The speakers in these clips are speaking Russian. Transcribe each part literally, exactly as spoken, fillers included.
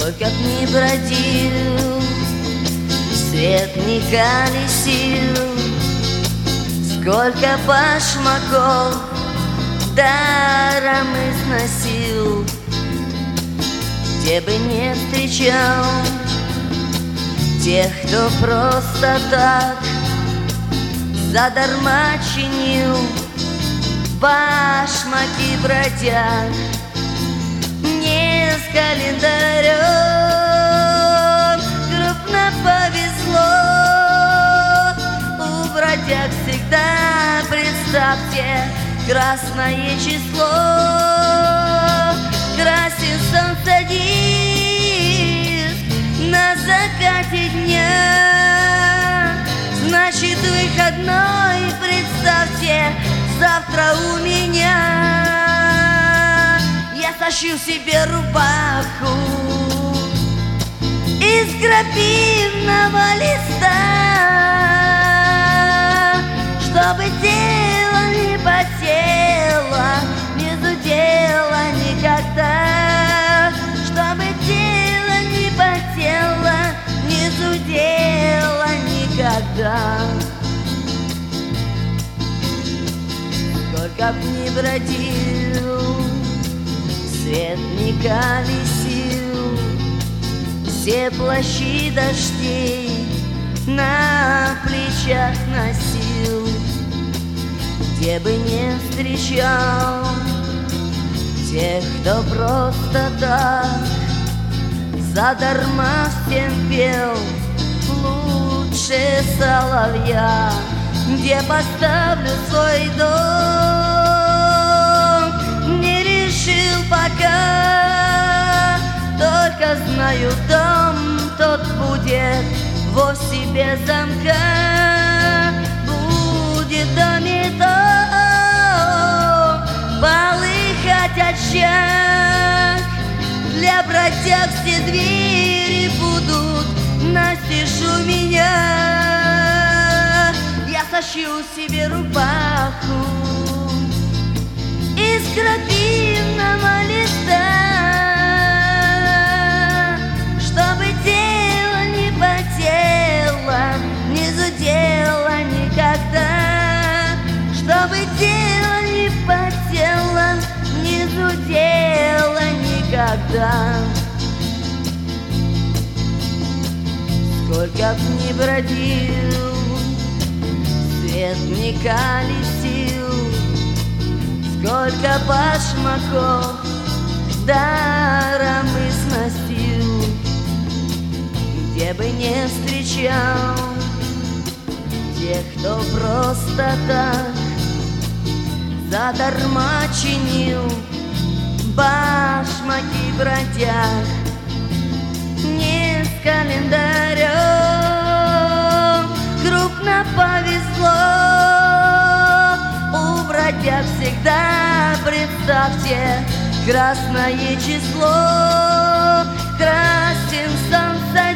Сколько б ни бродил, свет не колесил, сколько башмаков даром износил, где бы не встречал тех, кто просто так задарма чинил башмаки бродяг. Мне с календарем крупно повезло, у бродяг всегда, представьте, красное число. Красен солнце диск на закате дня, значит выходной, представьте, завтра у меня. Я сошью себе рубаху из крапивного листа, чтобы тело не потело, не зудело никогда, чтобы тело не потело, не зудело никогда. Сколько б ни бродил, свет не колесил, все плащи дождей на плечах носил, где бы не встречал тех, кто просто так задарма всем пел лучше соловья. Где поставлю свой дом, не решил пока, только знаю, дом тот будет вовсе без замка. Будет в доме том полыхать очаг, для бродяг все двери будут настежь у меня. Я сошью себе рубаху из крапивного листа, чтобы тело не потело, не зудело никогда, чтобы тело не потело, не зудело никогда. Сколько б ни бродил, свет не колесил, сколько башмаков даром износил, где бы не встречал тех, кто просто так задарма чинил башмаки бродяг. Мне с календарем крупно повезло, у бродяг всегда, представьте, красное число. Красен солнце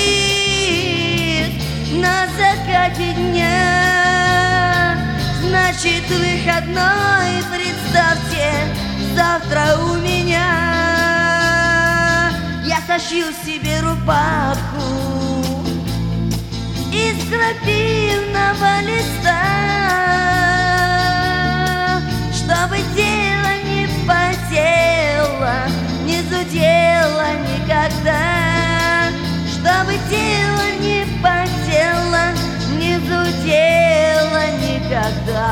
диск на закате дня, значит выходной, представьте, завтра у меня. Я сошью себе рубаху из крапивного листа, чтобы тело не потело, не зудело никогда, чтобы тело не потело, не зудело никогда.